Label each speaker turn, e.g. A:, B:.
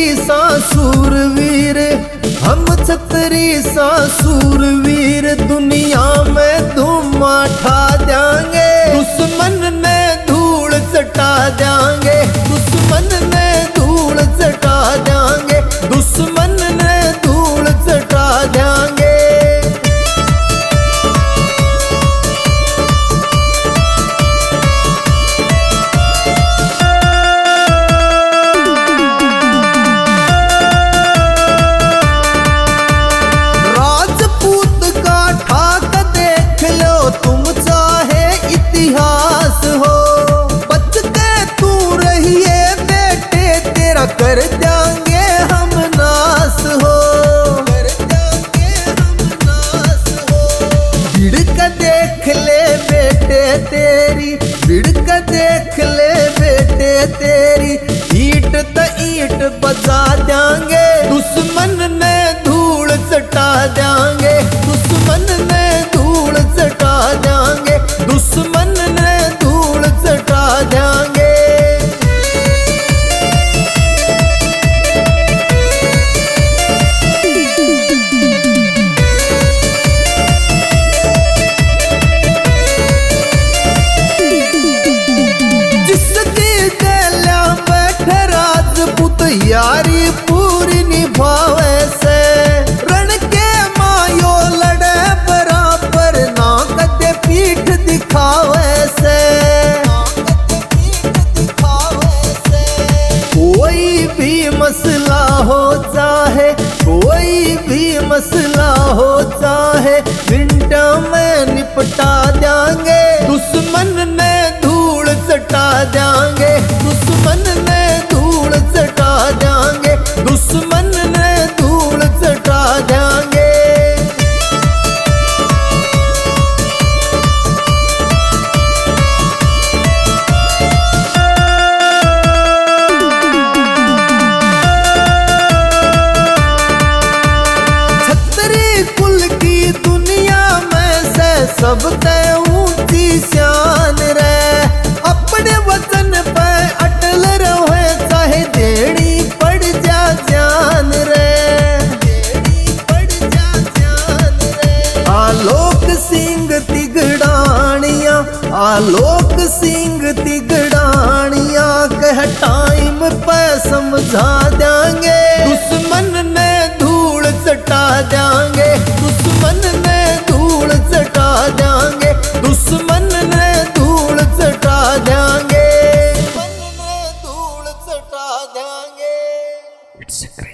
A: सा सूरवीर, हम छतरी सा सूरवीर, दुनिया में धूम उठा देंगे, दुश्मन ने धूल चटा देंगे, दुश्मन ने धूल चटा देंगे, दुश्मन ने धूल चटा देंगे। कर देंगे हम नाश हो, कर देंगे हम नाश हो। भिड़क देख ले बेटे तेरी, भिड़क देख ले बेटे तेरी, ईट त ईट बजा देंगे, दुश्मन ने धूल चटा देंगे, दुश्मन ने धूल चटा देंगे, दुश्मन ने धूल चटा देंगे। यारी पूरी निभावे से, रण के मायो लड़े बराबर, ना कदे पीठ दिखावे से, कोई भी मसला हो चाहे, कोई भी मसला हो चाहे, मिनटों में निपटा देंगे, दुश्मन ने धूल चटा देंगे, दुश्मन ने धूल चटा देंगे, दुश्मन ने धूल चटा देंगे। छतरी कुल की दुनिया में से सबसे ऊंची शान रे, अपने वतन पे अटल रहे, चाहे देनी पड़ जा जान रे, देनी पड़ जा जान रे। आलोक सिंह तिगड़ानिया, आलोक सिंह तिगड़ानिया, कह टाइम पे समझा देंगे, दुश्मन ने धूल चटा देंगे, दुश्मन ने धूल चटा देंगे, दुश्मन ने धूल चटा देंगे, धूल चटा देंगे।